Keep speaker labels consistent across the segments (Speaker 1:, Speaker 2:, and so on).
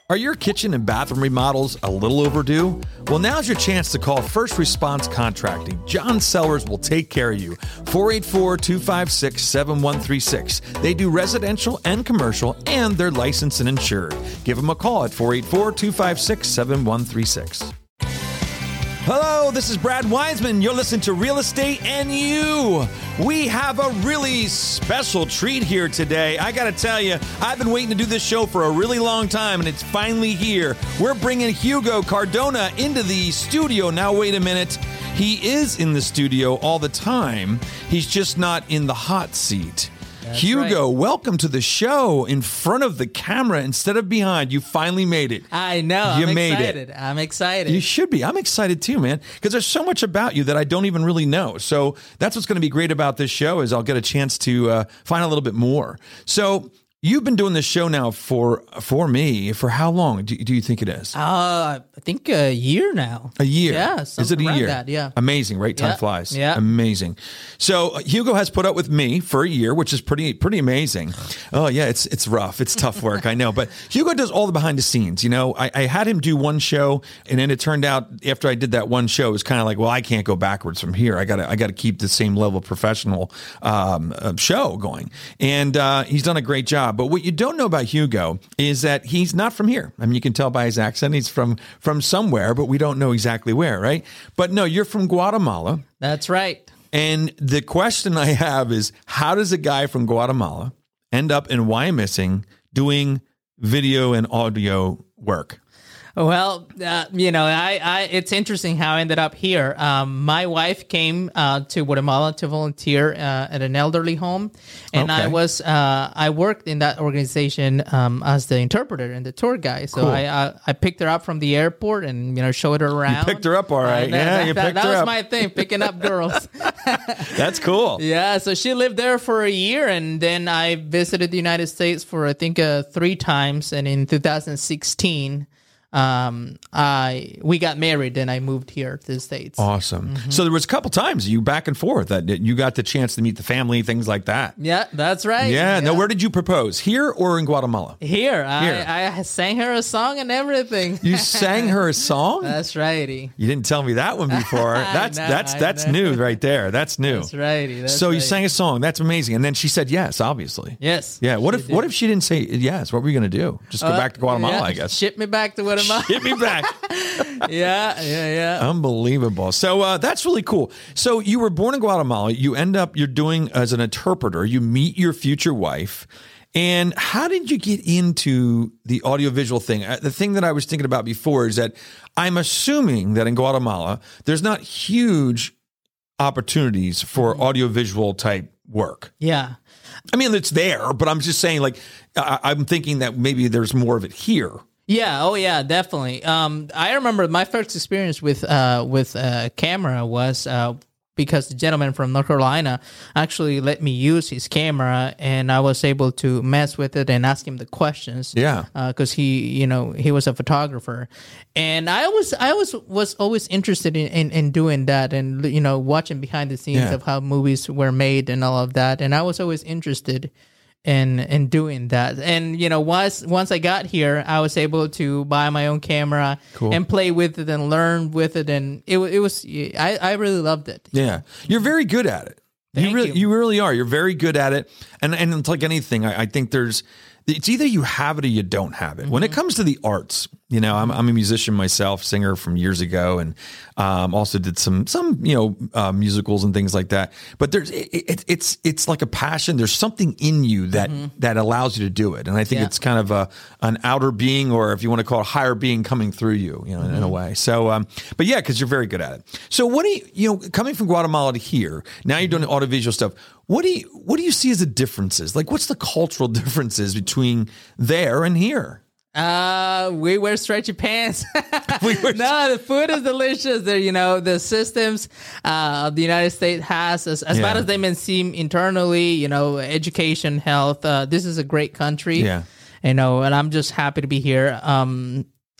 Speaker 1: Are your kitchen and bathroom remodels a little overdue? Well, now's your chance to call First Response Contracting. John Sellers will take care of you. 484-256-7136. They do residential and commercial, and they're licensed and insured. Give them a call at 484-256-7136. Hello, this is Brad Wiseman. You're listening to Real Estate and You. We have a really special treat here today. I got to tell you, I've been waiting to do this show for a really long time, and it's finally here. We're bringing Hugo Cardona into the studio. Now, wait a minute. He is in the studio all the time. He's just not in the hot seat. That's Hugo, right. Welcome to the show in front of the camera instead of behind. You finally made it.
Speaker 2: I know. I'm excited. I'm excited.
Speaker 1: You should be. I'm excited too, man, because there's so much about you that I don't even really know. So that's what's going to be great about this show is I'll get a chance to find a little bit more. So you've been doing this show now for me for how long do you think it is?
Speaker 2: I think a year now.
Speaker 1: A year?
Speaker 2: Yeah.
Speaker 1: Is it a year?
Speaker 2: That, yeah.
Speaker 1: Amazing, right? Time flies.
Speaker 2: Yeah.
Speaker 1: Amazing. So Hugo has put up with me for a year, which is pretty amazing. Oh yeah, it's rough. It's tough work, I know. But Hugo does all the behind the scenes. You know, I had him do one show, and then it turned out after I did that one show, it was kind of like, well, I can't go backwards from here. I gotta keep the same level of professional show going. And he's done a great job. But what you don't know about Hugo is that he's not from here. I mean, you can tell by his accent. He's from somewhere, but we don't know exactly where, right? But no, you're from Guatemala.
Speaker 2: That's right.
Speaker 1: And the question I have is, how does a guy from Guatemala end up in Wyomissing doing video and audio work?
Speaker 2: Well, it's interesting how I ended up here. My wife came to Guatemala to volunteer at an elderly home, and
Speaker 1: okay.
Speaker 2: I worked in that organization as the interpreter and the tour guide. So cool. I picked her up from the airport and showed her around.
Speaker 1: You picked her up, all right.
Speaker 2: That was my thing, picking up girls.
Speaker 1: That's cool.
Speaker 2: Yeah, so she lived there for a year, and then I visited the United States for I think 3 times, and in 2016. We got married and I moved here to the States.
Speaker 1: Awesome. Mm-hmm. So there was a couple times you back and forth that you got the chance to meet the family, things like that.
Speaker 2: Yeah, that's right.
Speaker 1: Yeah. Now, where did you propose? Here or in Guatemala?
Speaker 2: Here. I sang her a song and everything.
Speaker 1: You sang her a song?
Speaker 2: That's right.
Speaker 1: You didn't tell me that one before. That's new right there. That's new.
Speaker 2: That's right.
Speaker 1: You sang a song. That's amazing. And then she said yes, obviously.
Speaker 2: Yes.
Speaker 1: Yeah. What if she didn't say yes? What were you going to do? Just go back to Guatemala, I guess.
Speaker 2: Ship me back to Guatemala.
Speaker 1: Ship me back.
Speaker 2: Yeah.
Speaker 1: Unbelievable. So that's really cool. So you were born in Guatemala. You're doing as an interpreter. You meet your future wife. And how did you get into the audiovisual thing? The thing that I was thinking about before is that I'm assuming that in Guatemala, there's not huge opportunities for audiovisual type work.
Speaker 2: Yeah.
Speaker 1: I mean, it's there, but I'm just saying, like, I'm thinking that maybe there's more of it here.
Speaker 2: Yeah. Oh, yeah. Definitely. I remember my first experience with camera was because the gentleman from North Carolina actually let me use his camera, and I was able to mess with it and ask him the questions.
Speaker 1: Yeah.
Speaker 2: Because he was a photographer, and I was always interested in doing that, and watching behind the scenes of how movies were made and all of that, and I was always interested in doing that. And once I got here, I was able to buy my own camera and play with it and learn with it, and it was I really loved it.
Speaker 1: Yeah, you're very good at it. You really are. You're very good at it, and it's like anything. I think it's either you have it or you don't have it. Mm-hmm. When it comes to the arts, I'm a musician myself, singer from years ago, and also did some musicals and things like that. But it's like a passion. There's something in you that allows you to do it, and I think it's kind of an outer being, or if you want to call it a higher being, coming through you, in a way. So, but yeah, because you're very good at it. So, what do you coming from Guatemala to here? Now you're doing audiovisual stuff. What do you see as the differences? Like, what's the cultural differences between there and here?
Speaker 2: We wear stretchy pants. No, the food is delicious. The systems the United States has, as bad as they may seem internally, education, health. This is a great country.
Speaker 1: Yeah.
Speaker 2: And I'm just happy to be here.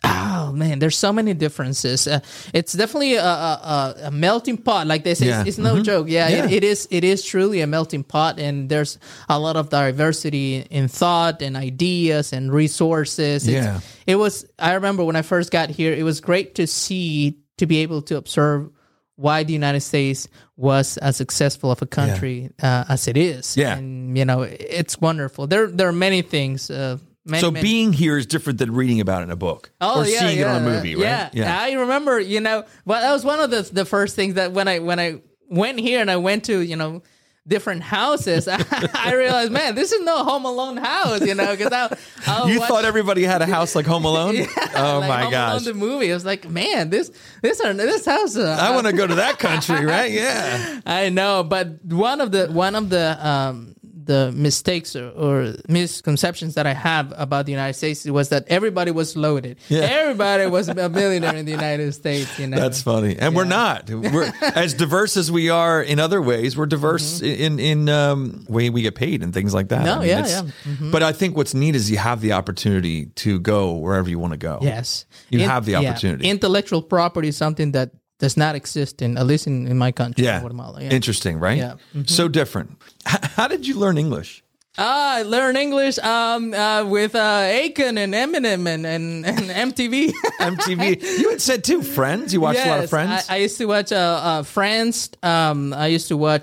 Speaker 2: Oh man, there's so many differences. It's definitely a melting pot, like they say.
Speaker 1: Yeah.
Speaker 2: It's no joke. Yeah,
Speaker 1: Yeah.
Speaker 2: It is truly a melting pot, and there's a lot of diversity in thought and ideas and resources.
Speaker 1: Yeah.
Speaker 2: It was. I remember when I first got here, it was great to be able to observe why the United States was as successful of a country as it is.
Speaker 1: Yeah.
Speaker 2: And it's wonderful. There are many things. Many.
Speaker 1: Being here is different than reading about it in a book or seeing it on a movie, right?
Speaker 2: Yeah. I remember, well, that was one of the first things that when I went here and I went to, different houses, I realized, man, this is no Home Alone house, because
Speaker 1: you thought everybody had a house like Home Alone? Oh
Speaker 2: like
Speaker 1: my
Speaker 2: Home
Speaker 1: gosh.
Speaker 2: Alone, the movie. I was like, man, this house.
Speaker 1: I want to go to that country, right? Yeah.
Speaker 2: I know, but one of the mistakes or misconceptions that I have about the United States was that everybody was loaded. Yeah. Everybody was a millionaire in the United States.
Speaker 1: That's funny, and we're not. We're as diverse as we are in other ways. We're diverse in way we get paid and things like that.
Speaker 2: No,
Speaker 1: But I think what's neat is you have the opportunity to go wherever you want to go.
Speaker 2: Yes,
Speaker 1: you have the opportunity.
Speaker 2: Intellectual property is something that does not exist at least in my country, Guatemala. Yeah.
Speaker 1: Interesting, right?
Speaker 2: Yeah.
Speaker 1: So different. How did you learn English?
Speaker 2: I learned English with Akon and Eminem and MTV.
Speaker 1: MTV. You had said too, Friends. You watched a lot of Friends.
Speaker 2: I used to watch Friends. I used to watch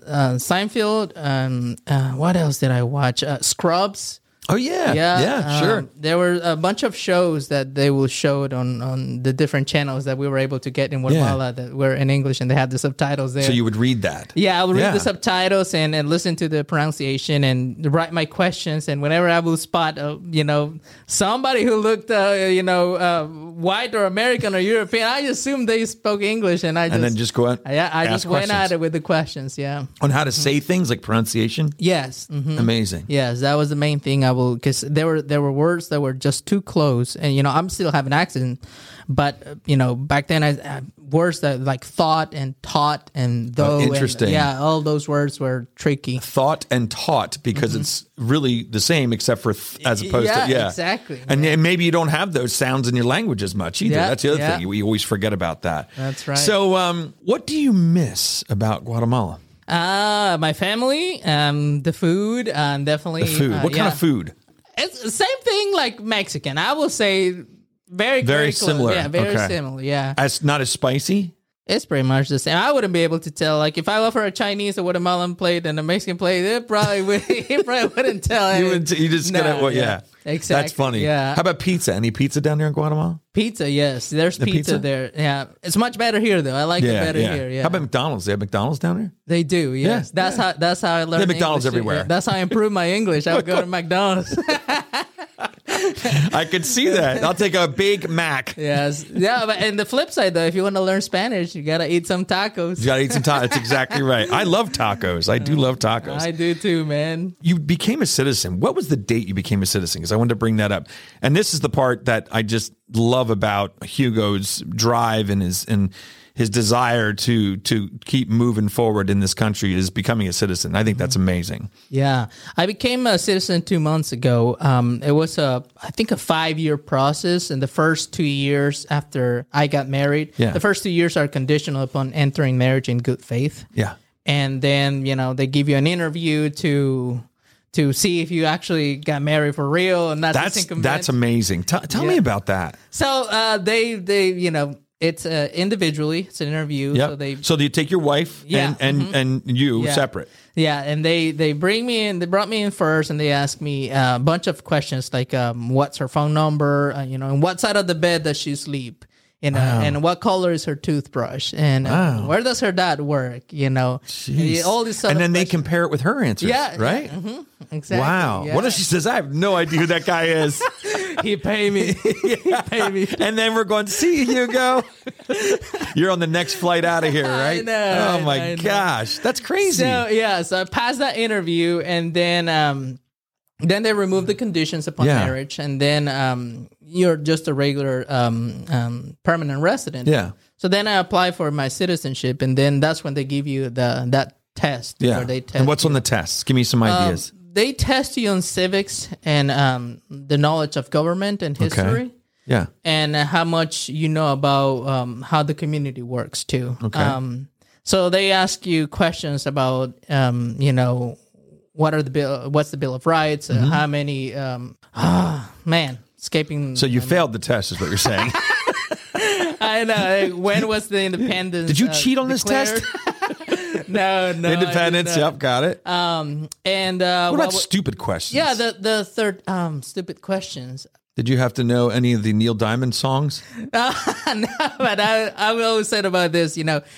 Speaker 2: Seinfeld. What else did I watch? Scrubs.
Speaker 1: Oh yeah, sure.
Speaker 2: There were a bunch of shows that they will show it on the different channels that we were able to get in Guatemala that were in English, and they had the subtitles there.
Speaker 1: So you would read that?
Speaker 2: Yeah, I would read the subtitles and listen to the pronunciation and write my questions. And whenever I will spot, somebody who looked, white or American or European, I assumed they spoke English, and then
Speaker 1: just go out.
Speaker 2: Yeah, I just went at it with the questions. Yeah,
Speaker 1: on how to say things like pronunciation.
Speaker 2: Yes,
Speaker 1: amazing.
Speaker 2: Yes, that was the main thing. Because there were words that were just too close, and I'm still have an accent, but back then I words that like thought and taught and though.
Speaker 1: Interesting.
Speaker 2: And, all those words were tricky.
Speaker 1: Thought and taught, because it's really the same except for as opposed to
Speaker 2: exactly.
Speaker 1: And maybe you don't have those sounds in your language as much either. That's the other thing. We always forget about that.
Speaker 2: That's right.
Speaker 1: So, what do you miss about Guatemala?
Speaker 2: My family, the food, definitely.
Speaker 1: The food. What kind of food?
Speaker 2: It's the same thing like Mexican. I will say very
Speaker 1: similar.
Speaker 2: Yeah, very similar. Yeah.
Speaker 1: Not as spicy?
Speaker 2: It's pretty much the same. I wouldn't be able to tell. Like if I offer a Chinese or Guatemalan plate and a Mexican plate, he probably wouldn't tell.
Speaker 1: You just gotta,
Speaker 2: exactly.
Speaker 1: That's funny.
Speaker 2: Yeah.
Speaker 1: How about pizza? Any pizza down there in Guatemala?
Speaker 2: Pizza, yes. There's pizza there. Yeah. It's much better here though. I like it better here. Yeah.
Speaker 1: How about McDonald's? They have McDonald's down there?
Speaker 2: They do, yes. That's how I learned
Speaker 1: They have McDonald's
Speaker 2: English.
Speaker 1: everywhere.
Speaker 2: Yeah. That's how I improve my English. I would go to McDonald's.
Speaker 1: I could see that. I'll take a Big Mac.
Speaker 2: Yes. Yeah, but and the flip side though, if you want to learn Spanish, you gotta eat some tacos.
Speaker 1: You gotta eat some tacos. That's exactly right. I love tacos. I do love tacos.
Speaker 2: I do too, man.
Speaker 1: You became a citizen. What was the date you became a citizen? Because I wanted to bring that up. And this is the part that I just love about Hugo's drive and his desire to keep moving forward in this country is becoming a citizen. I think that's amazing.
Speaker 2: Yeah. I became a citizen 2 months ago. It was I think a 5-year process. And the first 2 years after I got married, the first 2 years are conditional upon entering marriage in good faith.
Speaker 1: Yeah.
Speaker 2: And then, they give you an interview to see if you actually got married for real and not
Speaker 1: that's amazing. Tell me about that.
Speaker 2: So they it's individually. It's an interview.
Speaker 1: Yep. So you take your wife and you separate.
Speaker 2: Yeah, and they bring me in. They brought me in first, and they asked me a bunch of questions like, what's her phone number? And what side of the bed does she sleep? And what color is her toothbrush? And where does her dad work? All these stuff.
Speaker 1: And then they compare it with her answers. Yeah, right. Yeah,
Speaker 2: exactly.
Speaker 1: Wow.
Speaker 2: Yeah.
Speaker 1: What if she says, "I have no idea who that guy is"?
Speaker 2: He pay me. He pay me.
Speaker 1: And then we're going, "See you, Hugo. You're on the next flight out of here, right?"
Speaker 2: I know.
Speaker 1: Oh my gosh, that's crazy.
Speaker 2: So I passed that interview, and then they remove the conditions upon marriage, and then you're just a regular permanent resident.
Speaker 1: Yeah.
Speaker 2: So then I apply for my citizenship, and then that's when they give you that test.
Speaker 1: Yeah.
Speaker 2: Where they test
Speaker 1: and what's on the test? Give me some ideas.
Speaker 2: They test you on civics and the knowledge of government and history.
Speaker 1: Yeah.
Speaker 2: And how much you know about how the community works too.
Speaker 1: Okay.
Speaker 2: So they ask you questions about, what's the Bill of Rights? How many? Escaping.
Speaker 1: So you failed the test, is what you're saying.
Speaker 2: I know. When was the independence?
Speaker 1: Did you cheat on
Speaker 2: declared?
Speaker 1: this test?
Speaker 2: No.
Speaker 1: Independence. Yep, got it.
Speaker 2: And
Speaker 1: what about stupid questions?
Speaker 2: Yeah, the third stupid questions.
Speaker 1: Did you have to know any of the Neil Diamond songs?
Speaker 2: No, but I always said about this,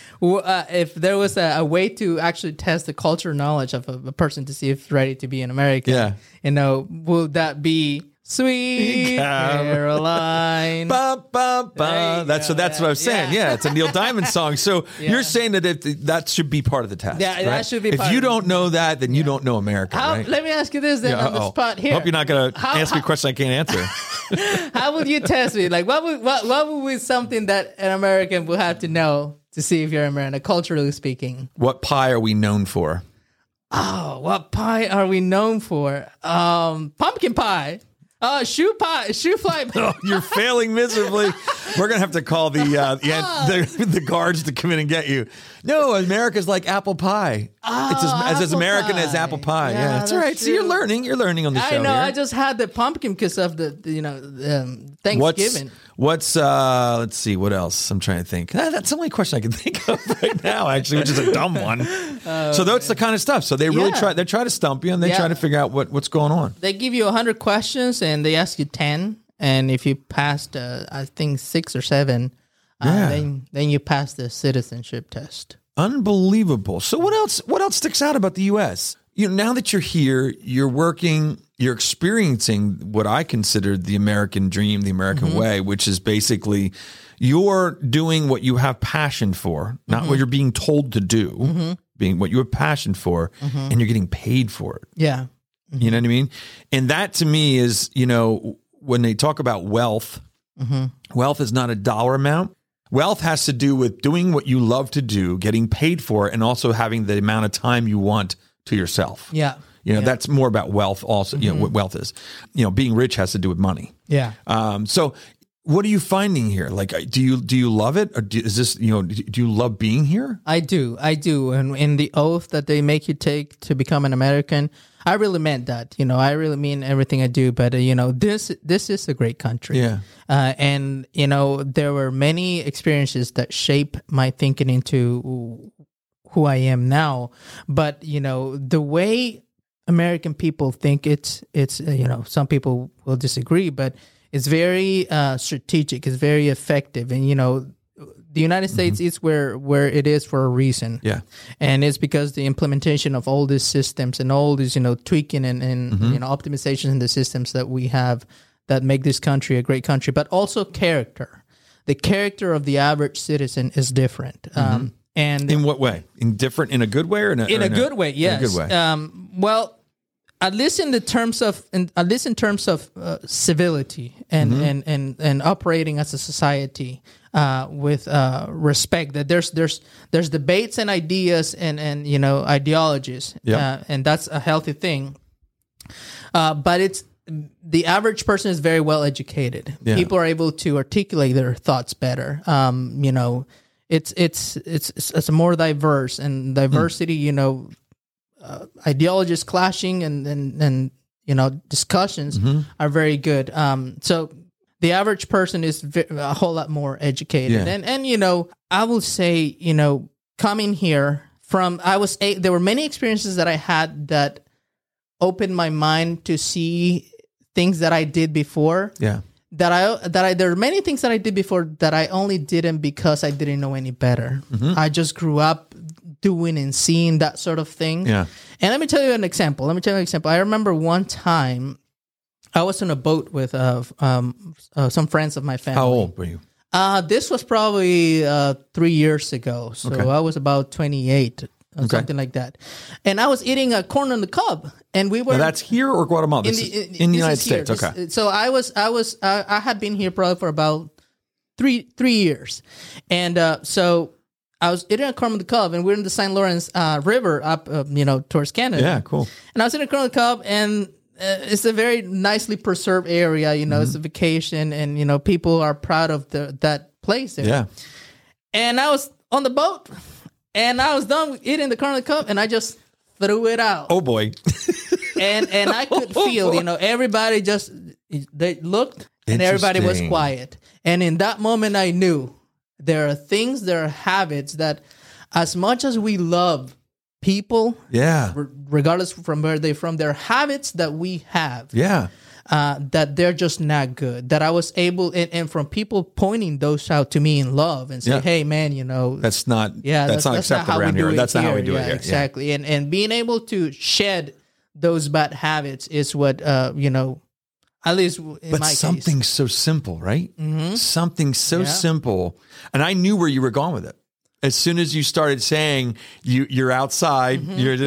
Speaker 2: if there was a way to actually test the cultural knowledge of a person to see if ready to be an American, would that be Sweet Caroline?
Speaker 1: Ba, ba, ba. That's what I was saying. Yeah, it's a Neil Diamond song. So you're saying that that should be part of the test.
Speaker 2: Yeah,
Speaker 1: right?
Speaker 2: that should be part
Speaker 1: If you don't know that, then you don't know America, right?
Speaker 2: Let me ask you this then on the spot here.
Speaker 1: I hope you're not going to ask me a question I can't answer.
Speaker 2: How would you test me? Like, what would be something that an American would have to know to see if you're American, culturally speaking?
Speaker 1: What pie are we known for?
Speaker 2: Oh, what pie are we known for? Pumpkin pie. Shoe fly.
Speaker 1: Oh, you're failing miserably. We're gonna have to call the guards to come in and get you. No, America's like apple pie. It's as American pie. As apple pie. Yeah, that's all right. So you're learning on the show.
Speaker 2: I know.
Speaker 1: Here.
Speaker 2: I just had the pumpkin because of the Thanksgiving.
Speaker 1: Let's see, what else? I'm trying to think. That's the only question I can think of right now, actually, which is a dumb one. So that's the kind of stuff. So they really try to stump you and they try to figure out what's going on.
Speaker 2: They give you 100 questions and they ask you 10. And if you passed, I think 6 or 7, then you pass the citizenship test.
Speaker 1: Unbelievable. So what else sticks out about the U.S.? Now that you're here, you're working, you're experiencing what I consider the American dream, the American way, which is basically you're doing what you have passion for, not what you're being told to do, being what you have passion for, and you're getting paid for it.
Speaker 2: Yeah.
Speaker 1: You know what I mean? And that to me is, when they talk about wealth, wealth is not a dollar amount. Wealth has to do with doing what you love to do, getting paid for it, and also having the amount of time you want to yourself.
Speaker 2: Yeah.
Speaker 1: That's more about wealth also, what wealth is. Being rich has to do with money.
Speaker 2: Yeah.
Speaker 1: So what are you finding here? Like, do you love it? Or is this, do you love being here?
Speaker 2: I do. And in the oath that they make you take to become an American, I really meant that. I really mean everything I do. But, this is a great country.
Speaker 1: Yeah.
Speaker 2: And, there were many experiences that shape my thinking into who I am now. But, the way American people think it's some people will disagree, but it's very strategic. It's very effective. And, the United States is where it is for a reason.
Speaker 1: Yeah.
Speaker 2: And it's because the implementation of all these systems and all these, tweaking and optimization in the systems that we have that make this country a great country, but also character. The character of the average citizen is different. And
Speaker 1: in what way? In a good way or in a
Speaker 2: good way? Yes.
Speaker 1: In a good way.
Speaker 2: Well, at least in terms of civility and operating as a society with respect. That there's debates and ideas and ideologies, and that's a healthy thing. But it's the average person is very well educated. Yeah. People are able to articulate their thoughts better. It's more diverse, and diversity. Ideologies clashing and discussions are very good. So the average person is a whole lot more educated. Yeah. And I will say, coming here there were many experiences that I had that opened my mind to see things that I did before.
Speaker 1: Yeah.
Speaker 2: There are many things that I did before that I only didn't because I didn't know any better. I just grew up doing and seeing that sort of thing.
Speaker 1: Yeah.
Speaker 2: And let me tell you an example. I remember one time I was on a boat with some friends of my family.
Speaker 1: How old were you?
Speaker 2: This was probably 3 years ago. So I was about 28 or something like that. And I was eating a corn on the cob. And we were.
Speaker 1: Now that's here or Guatemala? In the United States. Okay.
Speaker 2: So I had been here probably for about three years. And so I was eating a corn on the cob, and we're in the St. Lawrence River up, towards Canada.
Speaker 1: Yeah, cool.
Speaker 2: And I was eating a corn on the cob, and it's a very nicely preserved area. You know, it's a vacation, and you know, people are proud of that place there.
Speaker 1: Yeah.
Speaker 2: And I was on the boat, and I was done eating the corn on the cob, and I just threw it out.
Speaker 1: Oh boy.
Speaker 2: and I could feel, you know, everybody just, they looked, and everybody was quiet. And in that moment, I knew there are habits that, as much as we love people, regardless from where they're from, there are habits that we have.
Speaker 1: Yeah.
Speaker 2: That they're just not good. That I was able, and from people pointing those out to me in love and say, "Hey, man, you know,
Speaker 1: that's not acceptable around here. That's not how we do it here."
Speaker 2: Exactly. And being able to shed those bad habits is what you know. At least in my case.
Speaker 1: Something so simple, right? Something so simple, and I knew where you were going with it. As soon as you started saying you're outside,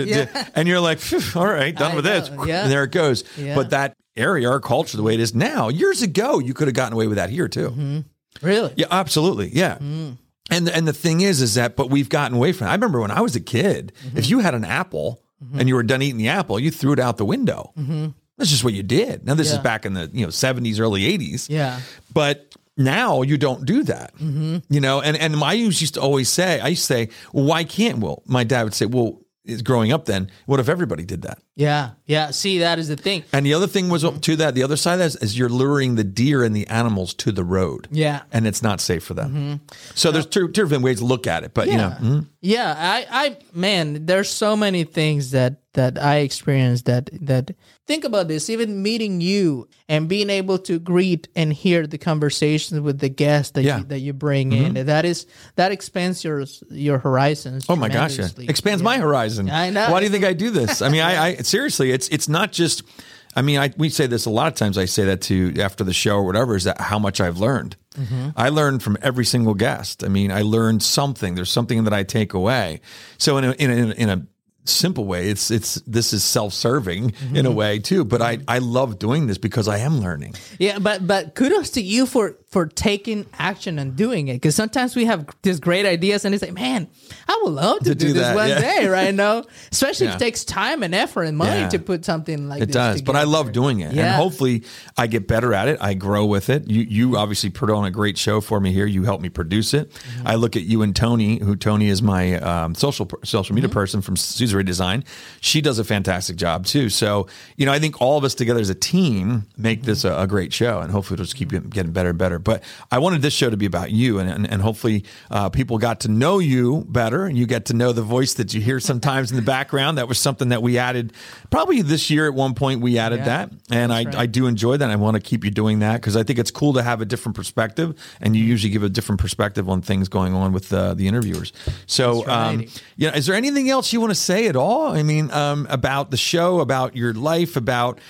Speaker 1: and you're like, all right, done with this. And there it goes. Yeah. But that area, our culture, the way it is now, years ago, you could have gotten away with that here too.
Speaker 2: Really?
Speaker 1: Yeah, absolutely. Yeah. And the thing is that, but we've gotten away from it. I remember when I was a kid, if you had an apple and you were done eating the apple, you threw it out the window. That's just what you did. Now this is back in the 70s, early 80s.
Speaker 2: Yeah.
Speaker 1: But now you don't do that, you know, and I used to say, well, why can't? Well, my dad would say, well, growing up then, what if everybody did that?
Speaker 2: Yeah. Yeah. See, that is the thing.
Speaker 1: And the other thing was to that, the other side of that is you're luring the deer and the animals to the road.
Speaker 2: Yeah.
Speaker 1: And it's not safe for them. So there's two different ways to look at it, but you know.
Speaker 2: Yeah. Man, there's so many things that I experienced that think about this, even meeting you and being able to greet and hear the conversations with the guests that you bring in, that expands your horizons.
Speaker 1: Oh my gosh, expands my horizon.
Speaker 2: I know.
Speaker 1: Why do you think I do this? I mean, I seriously, it's not just, I mean, we say this a lot of times. I say that to after the show or whatever, is that how much I've learned. I learned from every single guest. I mean, I learned something. There's something that I take away. So in a simple way, this is self-serving in a way too, but I love doing this because I am learning.
Speaker 2: Yeah, but kudos to you for taking action and doing it, because sometimes we have these great ideas and it's like, man, I would love to do this one day, right? Now, especially if it takes time and effort and money to put something like this together.
Speaker 1: But I love doing it, and hopefully I get better at it. I grow with it. You obviously put on a great show for me here. You helped me produce it. I look at you and Tony, Tony is my social media person from Susan Design. She does a fantastic job too. So, you know, I think all of us together as a team make this a great show, and hopefully it'll just keep getting better and better. But I wanted this show to be about you, and hopefully people got to know you better, and you get to know the voice that you hear sometimes in the background. That was something that we added probably this year at one point. We added that, and I do enjoy that. I want to keep you doing that because I think it's cool to have a different perspective, and you usually give a different perspective on things going on with the interviewers. So, is there anything else you want to say at all? I mean, about the show, about your life, about,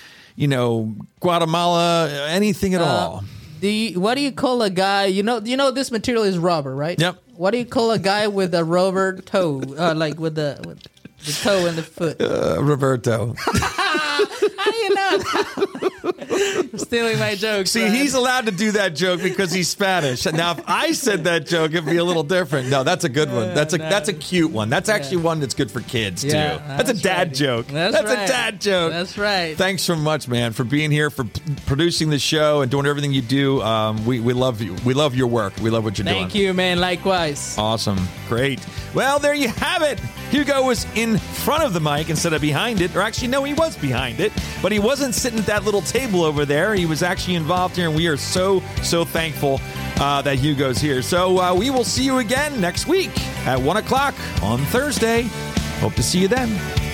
Speaker 1: Guatemala, anything at all?
Speaker 2: What do you call a guy? You know, this material is rubber, right?
Speaker 1: Yep.
Speaker 2: What do you call a guy with a rubber toe, like with the toe and the foot?
Speaker 1: Roberto.
Speaker 2: How do you know? Stealing my joke.
Speaker 1: See, he's allowed to do that joke because he's Spanish. Now, if I said that joke, it'd be a little different. No, that's a good one. That's a cute one. That's actually one that's good for kids too. That's a dad joke. That's a dad joke.
Speaker 2: That's right.
Speaker 1: Thanks so much, man, for being here, for producing the show and doing everything you do. We love you. We love your work. We love what you're doing.
Speaker 2: Thank you, man. Likewise.
Speaker 1: Awesome. Great. Well, there you have it. Hugo was in front of the mic instead of behind it. Or actually, no, he was behind it. But he wasn't sitting at that little table over there. He was actually involved here, and we are so thankful that Hugo's here. So we will see you again next week at 1 o'clock on Thursday. Hope to see you then.